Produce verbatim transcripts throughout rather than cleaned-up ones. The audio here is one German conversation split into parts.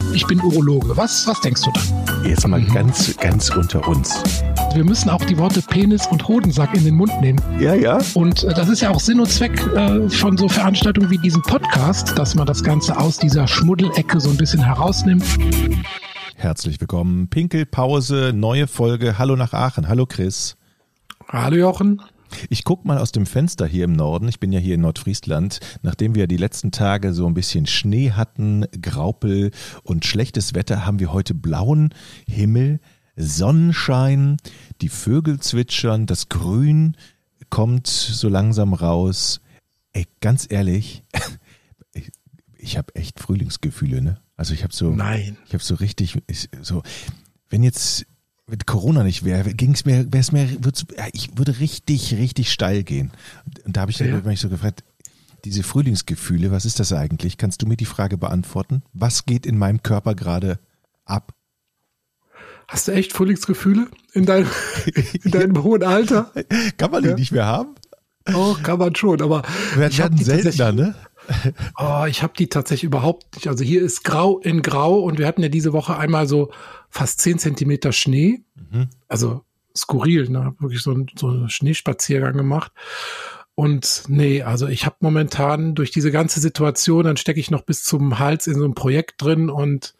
ich bin Urologe. Was, was denkst du dann? Jetzt mal ganz, ganz unter uns. Wir müssen auch die Worte Penis und Hodensack in den Mund nehmen. Ja, ja. Und äh, das ist ja auch Sinn und Zweck äh, von so Veranstaltungen wie diesem Podcast, dass man das Ganze aus dieser Schmuddelecke so ein bisschen herausnimmt. Herzlich willkommen. Pinkelpause, neue Folge. Hallo nach Aachen. Hallo Chris. Hallo Jochen. Ich gucke mal aus dem Fenster hier im Norden. Ich bin ja hier in Nordfriesland. Nachdem wir die letzten Tage so ein bisschen Schnee hatten, Graupel und schlechtes Wetter, haben wir heute blauen Himmel, Sonnenschein, die Vögel zwitschern, das Grün kommt so langsam raus. Ey, ganz ehrlich, ich, ich habe echt Frühlingsgefühle, ne? Also ich habe so, Nein. ich habe so richtig, ich, so, wenn jetzt mit Corona nicht wäre, ging es mir, wäre es mir, ja, ich würde richtig, richtig steil gehen. Und da habe ich dann ja. mich so gefragt, diese Frühlingsgefühle, was ist das eigentlich? Kannst du mir die Frage beantworten? Was geht in meinem Körper gerade ab? Hast du echt Frühlingsgefühle in deinem, in deinem ja. hohen Alter? Kann man die ja. nicht mehr haben? Oh, kann man schon, aber wir werden seltener, ne? Oh, ich habe die tatsächlich überhaupt nicht. Also hier ist grau in grau und wir hatten ja diese Woche einmal so fast zehn Zentimeter Schnee. Mhm. Also skurril, ne? Wirklich so, ein, so einen Schneespaziergang gemacht. Und nee, also ich habe momentan durch diese ganze Situation, dann stecke ich noch bis zum Hals in so einem Projekt drin und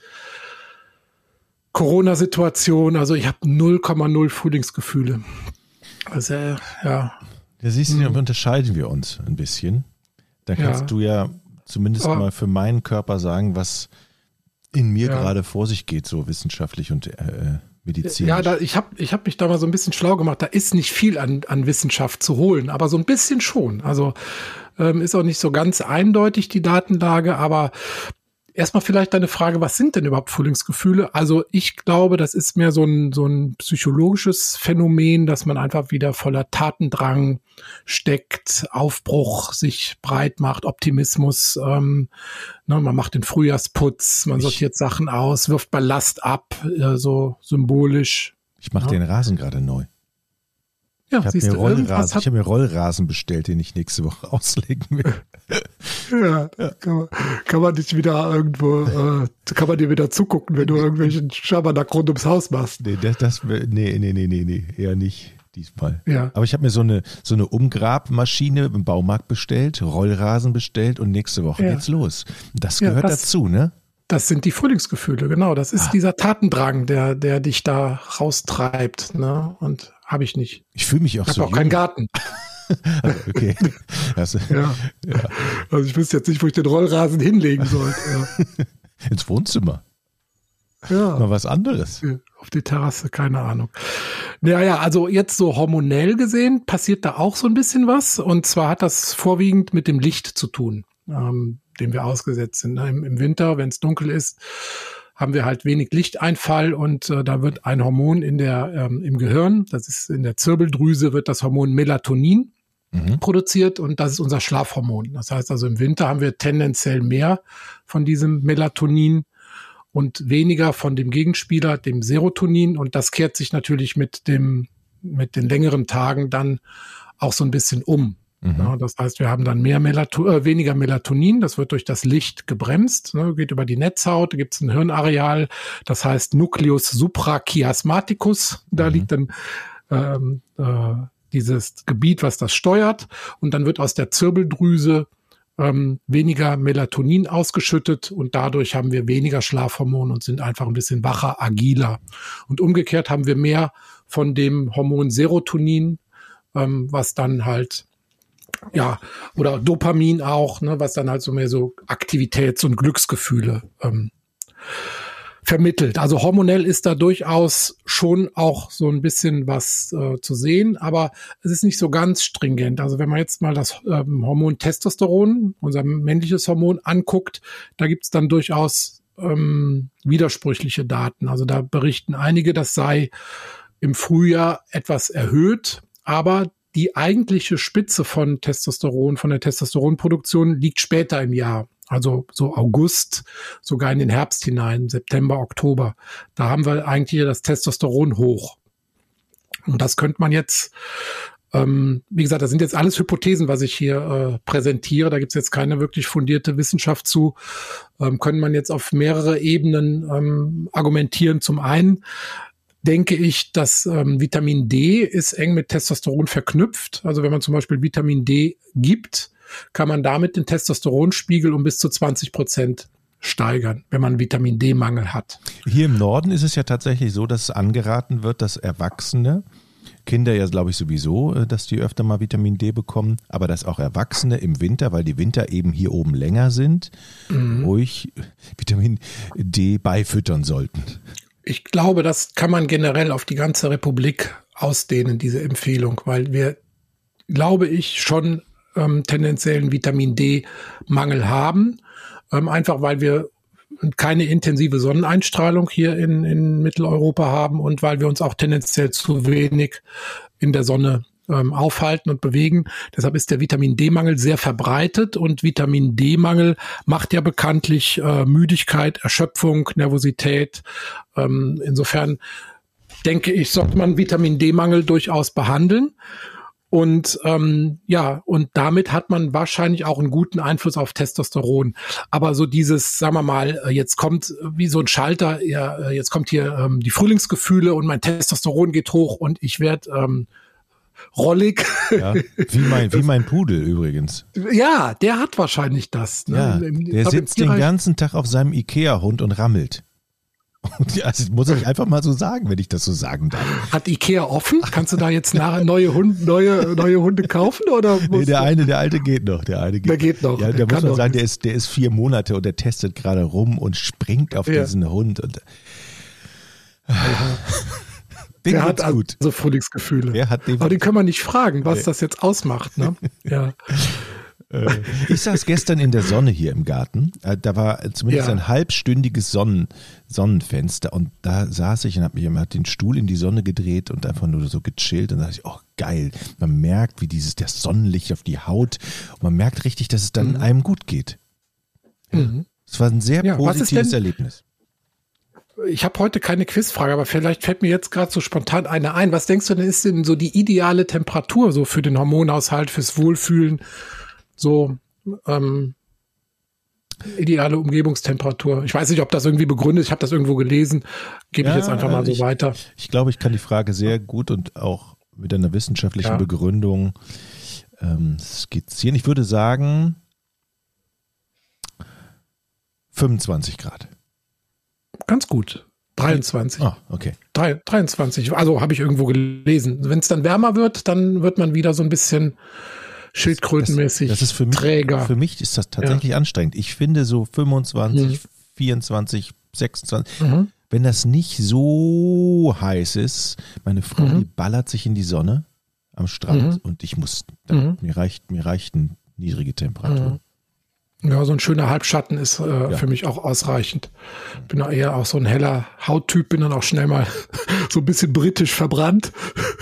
Corona-Situation, also ich habe null Komma null Frühlingsgefühle. Also äh, ja. Da siehst du, da unterscheiden wir uns ein bisschen. Da kannst ja. du ja zumindest Aber, mal für meinen Körper sagen, was in mir ja. gerade vor sich geht, so wissenschaftlich und äh, medizinisch. Ja, da, ich habe ich hab mich da mal so ein bisschen schlau gemacht. Da ist nicht viel an, an Wissenschaft zu holen, aber so ein bisschen schon. Also ähm, ist auch nicht so ganz eindeutig die Datenlage, aber erstmal vielleicht deine Frage, was sind denn überhaupt Frühlingsgefühle? Also ich glaube, das ist mehr so ein, so ein psychologisches Phänomen, dass man einfach wieder voller Tatendrang steckt, Aufbruch sich breit macht, Optimismus. Ähm, ne, man macht den Frühjahrsputz, man sortiert ich, Sachen aus, wirft Ballast ab, äh, so symbolisch. Ich mache ja. den Rasen gerade neu. Ja, ich habe mir, Rollrasen, hab mir Rollrasen bestellt, den ich nächste Woche auslegen will. Ja, ja. Kann, man, kann man dich wieder irgendwo, äh, kann man dir wieder zugucken, wenn du irgendwelchen Schabernack rund ums Haus machst. Nee, das, das, nee, nee, nee, nee, nee, eher nicht diesmal. Ja. Aber ich habe mir so eine, so eine Umgrabmaschine im Baumarkt bestellt, Rollrasen bestellt und nächste Woche ja. geht's los. Das gehört ja, das, dazu, ne? Das sind die Frühlingsgefühle, genau. Das ist ah. dieser Tatendrang, der, der dich da raustreibt, ne? Und habe ich nicht. Ich fühle mich auch ich so. Ich habe auch keinen Garten. Also, okay. Also, ja. Ja. Also ich wüsste jetzt nicht, wo ich den Rollrasen hinlegen soll. Ja. Ins Wohnzimmer. Ja. Mal was anderes. Auf die Terrasse, keine Ahnung. Naja, also jetzt so hormonell gesehen passiert da auch so ein bisschen was. Und zwar hat das vorwiegend mit dem Licht zu tun, ähm, dem wir ausgesetzt sind. Im, im Winter, wenn es dunkel ist, haben wir halt wenig Lichteinfall und äh, da wird ein Hormon in der ähm, im Gehirn, das ist in der Zirbeldrüse, wird das Hormon Melatonin mhm. produziert und das ist unser Schlafhormon. Das heißt also im Winter haben wir tendenziell mehr von diesem Melatonin und weniger von dem Gegenspieler, dem Serotonin, und das kehrt sich natürlich mit dem mit den längeren Tagen dann auch so ein bisschen um. Mhm. Ja, das heißt, wir haben dann mehr Melato- äh, weniger Melatonin, das wird durch das Licht gebremst, ne, geht über die Netzhaut, da gibt es ein Hirnareal, das heißt Nucleus suprachiasmaticus, da mhm. liegt dann ähm, äh, dieses Gebiet, was das steuert, und dann wird aus der Zirbeldrüse ähm, weniger Melatonin ausgeschüttet und dadurch haben wir weniger Schlafhormon und sind einfach ein bisschen wacher, agiler. Und umgekehrt haben wir mehr von dem Hormon Serotonin, ähm, was dann halt ja, oder Dopamin auch, ne, was dann halt so mehr so Aktivitäts- und Glücksgefühle ähm, vermittelt. Also hormonell ist da durchaus schon auch so ein bisschen was äh, zu sehen, aber es ist nicht so ganz stringent. Also wenn man jetzt mal das ähm, Hormon Testosteron, unser männliches Hormon, anguckt, da gibt's dann durchaus ähm, widersprüchliche Daten. Also da berichten einige, das sei im Frühjahr etwas erhöht, aber die eigentliche Spitze von Testosteron, von der Testosteronproduktion liegt später im Jahr. Also so August, sogar in den Herbst hinein, September, Oktober. Da haben wir eigentlich das Testosteron hoch. Und das könnte man jetzt Ähm, wie gesagt, das sind jetzt alles Hypothesen, was ich hier äh, präsentiere. Da gibt es jetzt keine wirklich fundierte Wissenschaft zu. Ähm, können man jetzt auf mehrere Ebenen ähm, argumentieren. Zum einen denke ich, dass ähm, Vitamin D ist eng mit Testosteron verknüpft. Also wenn man zum Beispiel Vitamin D gibt, kann man damit den Testosteronspiegel um bis zu zwanzig Prozent steigern, wenn man Vitamin D-Mangel hat. Hier im Norden ist es ja tatsächlich so, dass angeraten wird, dass Erwachsene, Kinder ja glaube ich sowieso, dass die öfter mal Vitamin D bekommen, aber dass auch Erwachsene im Winter, weil die Winter eben hier oben länger sind, mhm. ruhig Vitamin D beifüttern sollten. Ich glaube, das kann man generell auf die ganze Republik ausdehnen, diese Empfehlung, weil wir, glaube ich, schon ähm, tendenziellen Vitamin D-Mangel haben, ähm, einfach weil wir keine intensive Sonneneinstrahlung hier in, in Mitteleuropa haben und weil wir uns auch tendenziell zu wenig in der Sonne ähm, aufhalten und bewegen. Deshalb ist der Vitamin D-Mangel sehr verbreitet und Vitamin D-Mangel macht ja bekanntlich äh, Müdigkeit, Erschöpfung, Nervosität. Ähm, insofern denke ich, sollte man Vitamin D-Mangel durchaus behandeln. Und ähm, ja, und damit hat man wahrscheinlich auch einen guten Einfluss auf Testosteron. Aber so dieses, sagen wir mal, jetzt kommt wie so ein Schalter, ja, jetzt kommt hier ähm, die Frühlingsgefühle und mein Testosteron geht hoch und ich werde ähm, rollig. Ja, wie mein, wie mein Pudel übrigens. Ja, der hat wahrscheinlich das. Ne? Ja, der Aber sitzt den ganzen Tag auf seinem Ikea-Hund und rammelt. Und ja, das muss ich einfach mal so sagen, wenn ich das so sagen darf. Hat Ikea offen? Kannst du da jetzt nachher neue Hunde, neue, neue Hunde kaufen? Oder nee, der eine, der alte geht noch. Der eine geht, der geht noch. Ja, der da muss man sagen, der ist, der ist vier Monate und der testet gerade rum und springt auf ja. diesen Hund. Und, ja. Den der hat gut. Also Frühlingsgefühle. Der hat Aber den können wir nicht fragen, was nee. das jetzt ausmacht. Ne? Ja. Ich saß gestern in der Sonne hier im Garten. Da war zumindest ja. ein halbstündiges Sonnen, Sonnenfenster und da saß ich und habe mich immer den Stuhl in die Sonne gedreht und einfach nur so gechillt und da dachte ich, oh geil. Man merkt, wie dieses das Sonnenlicht auf die Haut und man merkt richtig, dass es dann mhm. einem gut geht. Es mhm. war ein sehr ja, positives Erlebnis. Ich habe heute keine Quizfrage, aber vielleicht fällt mir jetzt gerade so spontan eine ein. Was denkst du denn, ist denn so die ideale Temperatur so für den Hormonhaushalt, fürs Wohlfühlen? So ähm, ideale Umgebungstemperatur. Ich weiß nicht, ob das irgendwie begründet. Ich habe das irgendwo gelesen. Gebe ja, ich jetzt einfach mal so ich, weiter. Ich glaube, ich kann die Frage sehr gut und auch mit einer wissenschaftlichen ja. Begründung ähm, skizzieren. Ich würde sagen fünfundzwanzig Grad. Ganz gut. dreiundzwanzig. Ah, okay. drei, dreiundzwanzig. Also habe ich irgendwo gelesen. Wenn es dann wärmer wird, dann wird man wieder so ein bisschen schildkrötenmäßig das, das ist für mich, träger. Für mich ist das tatsächlich ja. anstrengend. Ich finde so fünfundzwanzig, mhm. vierundzwanzig, sechsundzwanzig, mhm. wenn das nicht so heiß ist, meine Frau, mhm. die ballert sich in die Sonne am Strand mhm. und ich muss, dann, mhm. mir reicht, mir reicht eine niedrige Temperatur. Mhm. Ja, so ein schöner Halbschatten ist äh, ja. für mich auch ausreichend. Bin auch eher auch so ein heller Hauttyp, bin dann auch schnell mal so ein bisschen britisch verbrannt.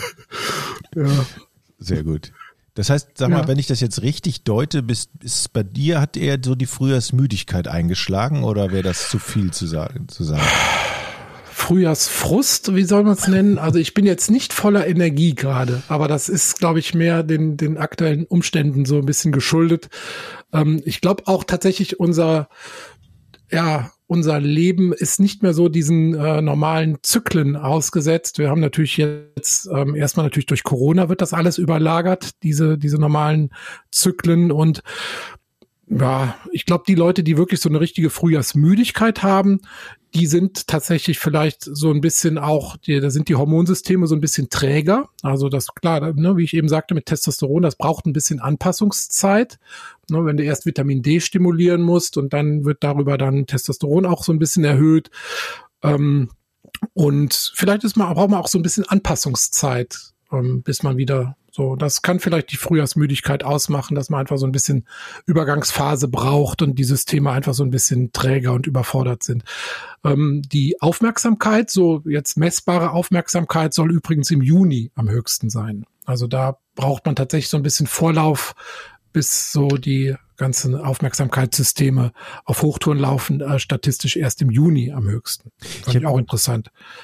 Ja. Sehr gut. Das heißt, sag mal, ja. wenn ich das jetzt richtig deute, bis, bis bei dir hat eher so die Frühjahrsmüdigkeit eingeschlagen oder wäre das zu viel zu sagen? Zu sagen? Frühjahrsfrust, wie soll man es nennen? Also ich bin jetzt nicht voller Energie gerade, aber das ist, glaube ich, mehr den, den aktuellen Umständen so ein bisschen geschuldet. Ähm, ich glaube auch tatsächlich unser, ja, unser Leben ist nicht mehr so diesen äh, normalen Zyklen ausgesetzt. Wir haben natürlich jetzt ähm, erstmal natürlich durch Corona wird das alles überlagert, diese diese normalen Zyklen und ja, ich glaube, die Leute, die wirklich so eine richtige Frühjahrsmüdigkeit haben, die sind tatsächlich vielleicht so ein bisschen auch, die, da sind die Hormonsysteme so ein bisschen träger. Also das, klar, ne, wie ich eben sagte, mit Testosteron, das braucht ein bisschen Anpassungszeit. Ne, wenn du erst Vitamin D stimulieren musst und dann wird darüber dann Testosteron auch so ein bisschen erhöht. Ähm, und vielleicht ist man, braucht man auch so ein bisschen Anpassungszeit, ähm, bis man wieder so, das kann vielleicht die Frühjahrsmüdigkeit ausmachen, dass man einfach so ein bisschen Übergangsphase braucht und die Systeme einfach so ein bisschen träger und überfordert sind. Ähm, die Aufmerksamkeit, so jetzt messbare Aufmerksamkeit, soll übrigens im Juni am höchsten sein. Also da braucht man tatsächlich so ein bisschen Vorlauf, bis so die ganzen Aufmerksamkeitssysteme auf Hochtouren laufen, äh, statistisch erst im Juni am höchsten. Fand ich, ich auch interessant.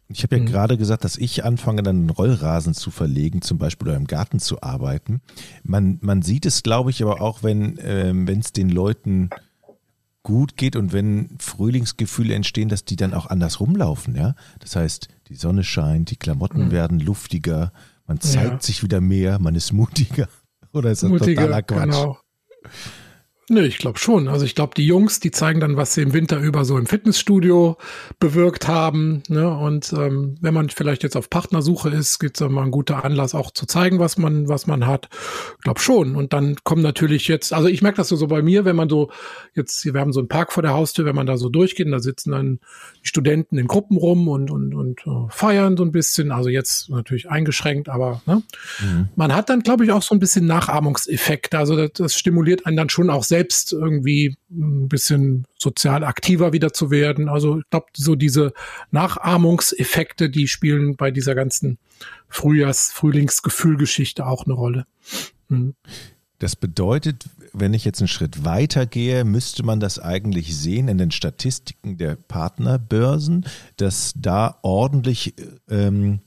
Ich habe ja Mhm. gerade gesagt, dass ich anfange, dann einen Rollrasen zu verlegen, zum Beispiel, oder im Garten zu arbeiten. Man, man sieht es, glaube ich, aber auch, wenn ähm, wenn es den Leuten gut geht und wenn Frühlingsgefühle entstehen, dass die dann auch anders rumlaufen. Ja? Das heißt, die Sonne scheint, die Klamotten Mhm. werden luftiger, man zeigt Ja. sich wieder mehr, man ist mutiger. Oder ist das Mutiger, totaler Quatsch? genau. Nö, ich glaube schon. Also ich glaube, die Jungs, die zeigen dann, was sie im Winter über so im Fitnessstudio bewirkt haben. Ne? Und ähm, wenn man vielleicht jetzt auf Partnersuche ist, gibt es mal ein guter Anlass, auch zu zeigen, was man, was man hat. Ich glaube schon. Und dann kommen natürlich jetzt, also ich merke das so, so bei mir, wenn man so jetzt, wir haben so einen Park vor der Haustür, wenn man da so durchgeht, und da sitzen dann die Studenten in Gruppen rum und und und äh, feiern so ein bisschen. Also jetzt natürlich eingeschränkt, aber ne? Mhm. Man hat dann, glaube ich, auch so ein bisschen Nachahmungseffekt. Also das, das stimuliert einen dann schon auch selbst irgendwie ein bisschen sozial aktiver wieder zu werden. Also ich glaube, so diese Nachahmungseffekte, die spielen bei dieser ganzen Frühjahrs-, Frühlingsgefühlgeschichte auch eine Rolle. Mhm. Das bedeutet, wenn ich jetzt einen Schritt weiter gehe, müsste man das eigentlich sehen in den Statistiken der Partnerbörsen, dass da ordentlich ähm,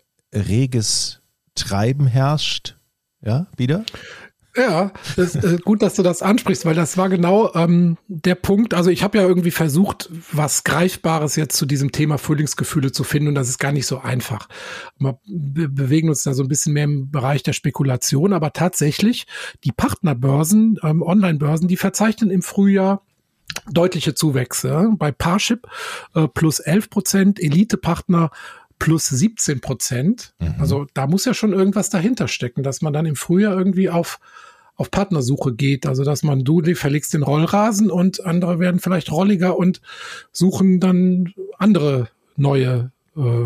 reges Treiben herrscht. Ja, wieder? Ja, das ist äh, gut, dass du das ansprichst, weil das war genau ähm, der Punkt. Also ich habe ja irgendwie versucht, was Greifbares jetzt zu diesem Thema Frühlingsgefühle zu finden, und das ist gar nicht so einfach. Wir be- bewegen uns da so ein bisschen mehr im Bereich der Spekulation, aber tatsächlich die Partnerbörsen, ähm, Online-Börsen, die verzeichnen im Frühjahr deutliche Zuwächse. Bei Parship äh, plus elf Prozent, Elite-Partner plus siebzehn Prozent. Mhm. Also da muss ja schon irgendwas dahinter stecken, dass man dann im Frühjahr irgendwie auf auf Partnersuche geht. Also dass man, du verlegst den Rollrasen und andere werden vielleicht rolliger und suchen dann andere neue äh,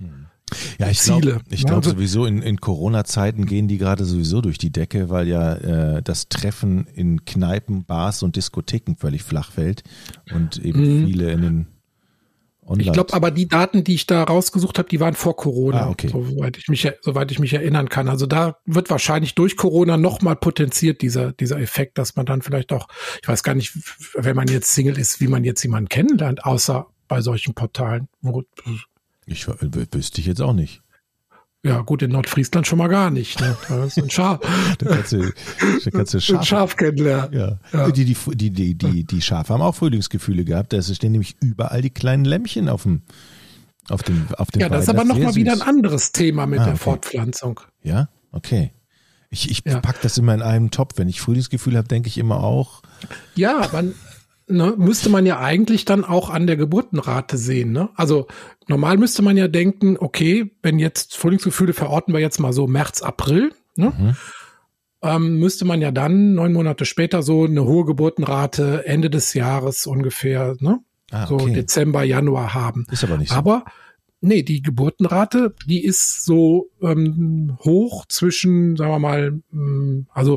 Ja, ich Ziele. glaube ich glaub Also- sowieso, in, in Corona-Zeiten gehen die gerade sowieso durch die Decke, weil ja äh, das Treffen in Kneipen, Bars und Diskotheken völlig flach fällt und eben Mhm. viele in den Online. Ich glaube aber, die Daten, die ich da rausgesucht habe, die waren vor Corona, Ah, okay. soweit ich mich, soweit ich mich erinnern kann. Also da wird wahrscheinlich durch Corona nochmal potenziert, dieser, dieser Effekt, dass man dann vielleicht auch, ich weiß gar nicht, wenn man jetzt Single ist, wie man jetzt jemanden kennenlernt, außer bei solchen Portalen. Wo, Ich w- wüsste ich jetzt auch nicht. ja gut, in Nordfriesland schon mal gar nicht. Ne? Da ist ein Schaf, Da kannst du, da kannst du ein Schafe, Schaf kennenlernen. ja. Ja. Die, die, die, die, die, die Schafe haben auch Frühlingsgefühle gehabt. Da stehen nämlich überall die kleinen Lämmchen auf dem, auf dem, auf dem Ja, das ist Weiden. aber sehr nochmal wieder ein süß. anderes Thema mit Ah, der okay. Fortpflanzung. Ja, okay. Ich, ich Ja. pack das immer in einem Topf. Wenn ich Frühlingsgefühl habe, denke ich immer auch, Ja, man ne, müsste man ja eigentlich dann auch an der Geburtenrate sehen. Ne? Also normal müsste man ja denken, okay, wenn jetzt Frühlingsgefühle verorten wir jetzt mal so März, April, ne? Mhm. ähm, müsste man ja dann neun Monate später so eine hohe Geburtenrate Ende des Jahres ungefähr, ne? ah, so okay. Dezember, Januar haben. Ist aber nicht so. Aber nee, die Geburtenrate, die ist so ähm, hoch zwischen, sagen wir mal, ähm, also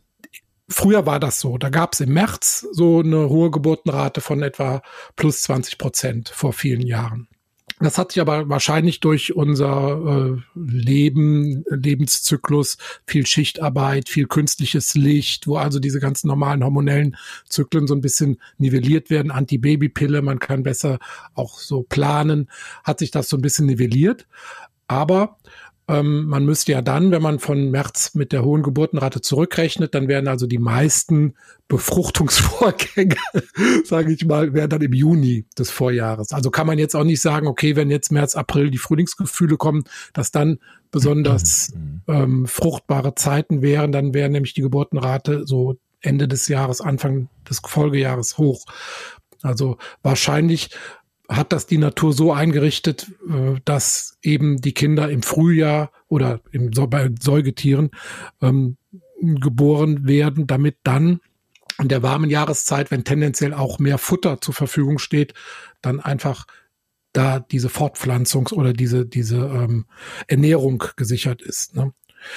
früher war das so. Da gab es im März so eine hohe Geburtenrate von etwa plus zwanzig Prozent vor vielen Jahren. Das hat sich aber wahrscheinlich durch unser äh, Leben, Lebenszyklus, viel Schichtarbeit, viel künstliches Licht, wo also diese ganzen normalen hormonellen Zyklen so ein bisschen nivelliert werden, Antibabypille, man kann besser auch so planen, hat sich das so ein bisschen nivelliert. Aber ähm, man müsste ja dann, wenn man von März mit der hohen Geburtenrate zurückrechnet, dann werden also die meisten Befruchtungsvorgänge, sage ich mal, wären dann im Juni des Vorjahres. Also kann man jetzt auch nicht sagen, okay, wenn jetzt März, April die Frühlingsgefühle kommen, dass dann besonders ähm, fruchtbare Zeiten wären, dann wäre nämlich die Geburtenrate so Ende des Jahres, Anfang des Folgejahres hoch. Also wahrscheinlich hat das die Natur so eingerichtet, äh, dass eben die Kinder im Frühjahr oder im, bei Säugetieren ähm, geboren werden, damit dann in der warmen Jahreszeit, wenn tendenziell auch mehr Futter zur Verfügung steht, dann einfach da diese Fortpflanzungs- oder diese, diese ähm, Ernährung gesichert ist. Ne?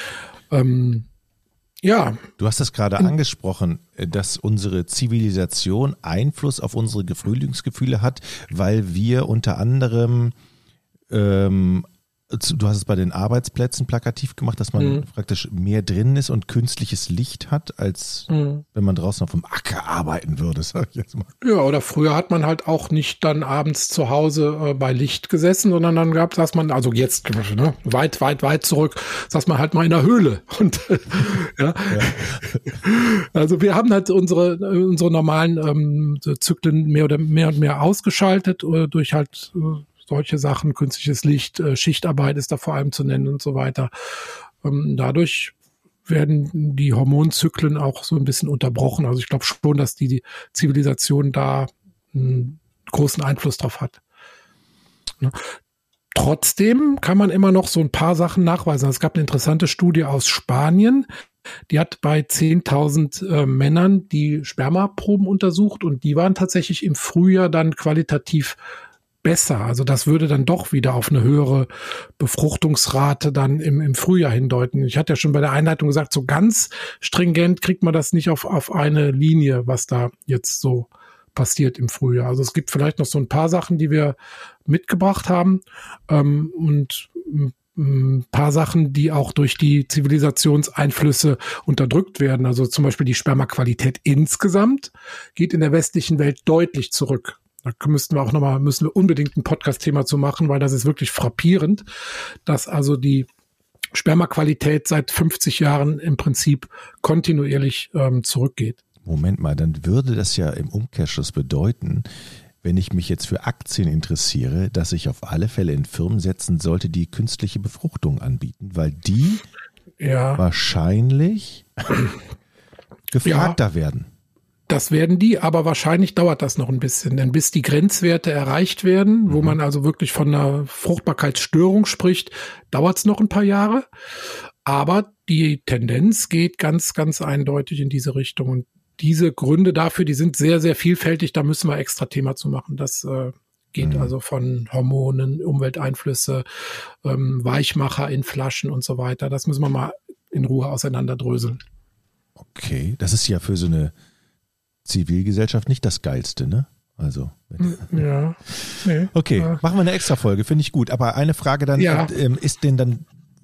Ähm, ja. Du hast das gerade angesprochen, dass unsere Zivilisation Einfluss auf unsere Frühlingsgefühle hat, weil wir unter anderem ähm, Du hast es bei den Arbeitsplätzen plakativ gemacht, dass man Mhm. praktisch mehr drin ist und künstliches Licht hat, als Mhm. wenn man draußen auf dem Acker arbeiten würde, sag ich jetzt mal. Ja, oder früher hat man halt auch nicht dann abends zu Hause äh, bei Licht gesessen, sondern dann gab es, man, also jetzt ne, weit, weit, weit zurück, saß man halt mal in der Höhle. Und ja. ja. Also wir haben halt unsere, unsere normalen ähm, Zyklen mehr oder mehr und mehr ausgeschaltet äh, durch halt äh, solche Sachen, künstliches Licht, äh, Schichtarbeit ist da vor allem zu nennen und so weiter. Ähm, dadurch werden die Hormonzyklen auch so ein bisschen unterbrochen. Also ich glaube schon, dass die, die Zivilisation da einen großen Einfluss drauf hat. Ne? Trotzdem kann man immer noch so ein paar Sachen nachweisen. Es gab eine interessante Studie aus Spanien, die hat bei zehntausend äh, Männern die Spermaproben untersucht und die waren tatsächlich im Frühjahr dann qualitativ besser. Also das würde dann doch wieder auf eine höhere Befruchtungsrate dann im, im Frühjahr hindeuten. Ich hatte ja schon bei der Einleitung gesagt, so ganz stringent kriegt man das nicht auf, auf eine Linie, was da jetzt so passiert im Frühjahr. Also es gibt vielleicht noch so ein paar Sachen, die wir mitgebracht haben ähm, und ein paar Sachen, die auch durch die Zivilisationseinflüsse unterdrückt werden. Also zum Beispiel die Spermaqualität insgesamt geht in der westlichen Welt deutlich zurück. Da müssten wir auch nochmal, müssen wir unbedingt ein Podcast-Thema zu machen, weil das ist wirklich frappierend, dass also die Spermaqualität seit fünfzig Jahren im Prinzip kontinuierlich ähm, zurückgeht. Moment mal, dann würde das ja im Umkehrschluss bedeuten, wenn ich mich jetzt für Aktien interessiere, dass ich auf alle Fälle in Firmen setzen sollte, die künstliche Befruchtung anbieten, weil die ja wahrscheinlich gefragter ja. werden. Das werden die, aber wahrscheinlich dauert das noch ein bisschen, denn bis die Grenzwerte erreicht werden, mhm. wo man also wirklich von einer Fruchtbarkeitsstörung spricht, dauert es noch ein paar Jahre. Aber die Tendenz geht ganz, ganz eindeutig in diese Richtung. Und diese Gründe dafür, die sind sehr, sehr vielfältig. Da müssen wir extra Thema zu machen. Das äh, geht mhm. also von Hormonen, Umwelteinflüsse, ähm, Weichmacher in Flaschen und so weiter. Das müssen wir mal in Ruhe auseinanderdröseln. Okay, das ist ja für so eine Zivilgesellschaft nicht das Geilste, ne? Also. Ja. Nee, okay, ja. Machen wir eine extra Folge, finde ich gut. Aber eine Frage dann, ja. ähm, ist denn dann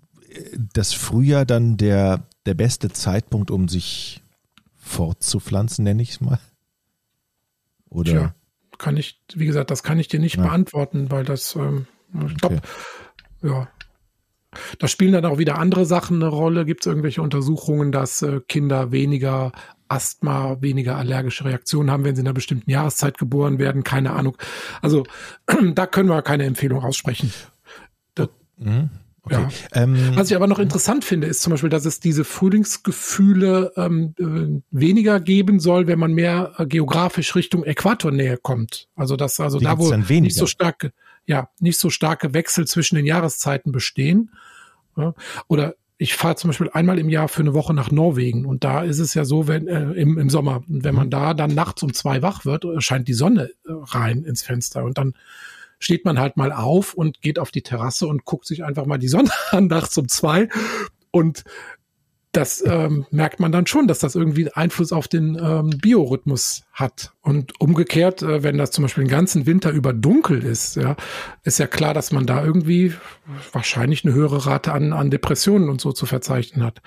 das Frühjahr dann der, der beste Zeitpunkt, um sich fortzupflanzen, nenne ich es mal? Oder? Tja, kann ich, wie gesagt, das kann ich dir nicht ja. beantworten, weil das, ähm, ich glaube, okay. ja. Da spielen dann auch wieder andere Sachen eine Rolle. Gibt es irgendwelche Untersuchungen, dass äh, Kinder weniger Asthma, weniger allergische Reaktionen haben, wenn sie in einer bestimmten Jahreszeit geboren werden? Keine Ahnung. Also da können wir keine Empfehlung aussprechen. Das, mhm. Okay. Ja. Ähm, Was ich aber noch interessant finde, ist zum Beispiel, dass es diese Frühlingsgefühle ähm, äh, weniger geben soll, wenn man mehr äh, geografisch Richtung Äquatornähe kommt. Also dass also da wo nicht so starke, ja, nicht so starke Wechsel zwischen den Jahreszeiten bestehen. Ja. Oder ich fahre zum Beispiel einmal im Jahr für eine Woche nach Norwegen und da ist es ja so, wenn äh, im, im Sommer, wenn man da dann nachts um zwei wach wird, scheint die Sonne äh, rein ins Fenster und dann steht man halt mal auf und geht auf die Terrasse und guckt sich einfach mal die Sonne an nachts um zwei. Und das ähm, merkt man dann schon, dass das irgendwie Einfluss auf den ähm, Biorhythmus hat. Und umgekehrt, äh, wenn das zum Beispiel den ganzen Winter über dunkel ist, ja, ist ja klar, dass man da irgendwie wahrscheinlich eine höhere Rate an, an Depressionen und so zu verzeichnen hat.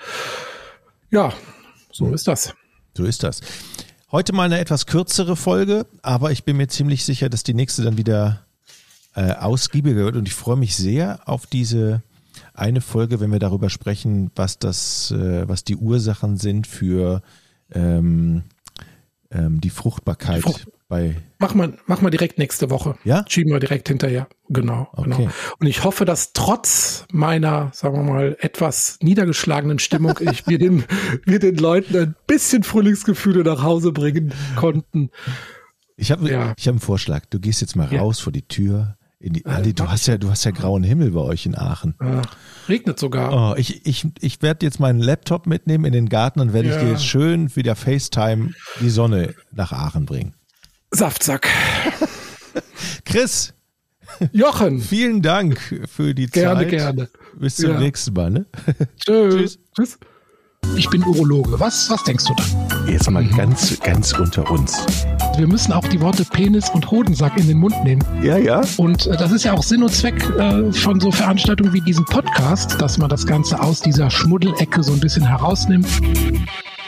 Ja, so hm. ist das. So ist das. Heute mal eine etwas kürzere Folge, aber ich bin mir ziemlich sicher, dass die nächste dann wieder Äh, ausgiebiger wird und ich freue mich sehr auf diese eine Folge, wenn wir darüber sprechen, was das, äh, was die Ursachen sind für ähm, ähm, die Fruchtbarkeit die Frucht- bei. Mach mal, mach mal direkt nächste Woche. Ja? Schieben wir direkt hinterher. Genau, okay. genau. Und ich hoffe, dass trotz meiner, sagen wir mal, etwas niedergeschlagenen Stimmung ich wir den, wir den Leuten ein bisschen Frühlingsgefühle nach Hause bringen konnten. Ich habe ja. ich hab einen Vorschlag. Du gehst jetzt mal ja. raus vor die Tür. In die, Andi, du hast ja, du hast ja grauen Himmel bei euch in Aachen. Ja, regnet sogar. Oh, ich ich, ich werde jetzt meinen Laptop mitnehmen in den Garten und werde ja. ich dir jetzt schön via FaceTime die Sonne nach Aachen bringen. Saftsack. Chris. Jochen. Vielen Dank für die gerne, Zeit. Gerne, gerne. Bis zum ja. nächsten Mal. Ne? Tschüss. Tschüss. Ich bin Urologe. Was, was denkst du dann? Jetzt mal ganz, ganz unter uns. wir müssen auch die Worte Penis und Hodensack in den Mund nehmen. Ja, ja. Und äh, das ist ja auch Sinn und Zweck äh, von so Veranstaltungen wie diesem Podcast, dass man das Ganze aus dieser Schmuddelecke so ein bisschen herausnimmt.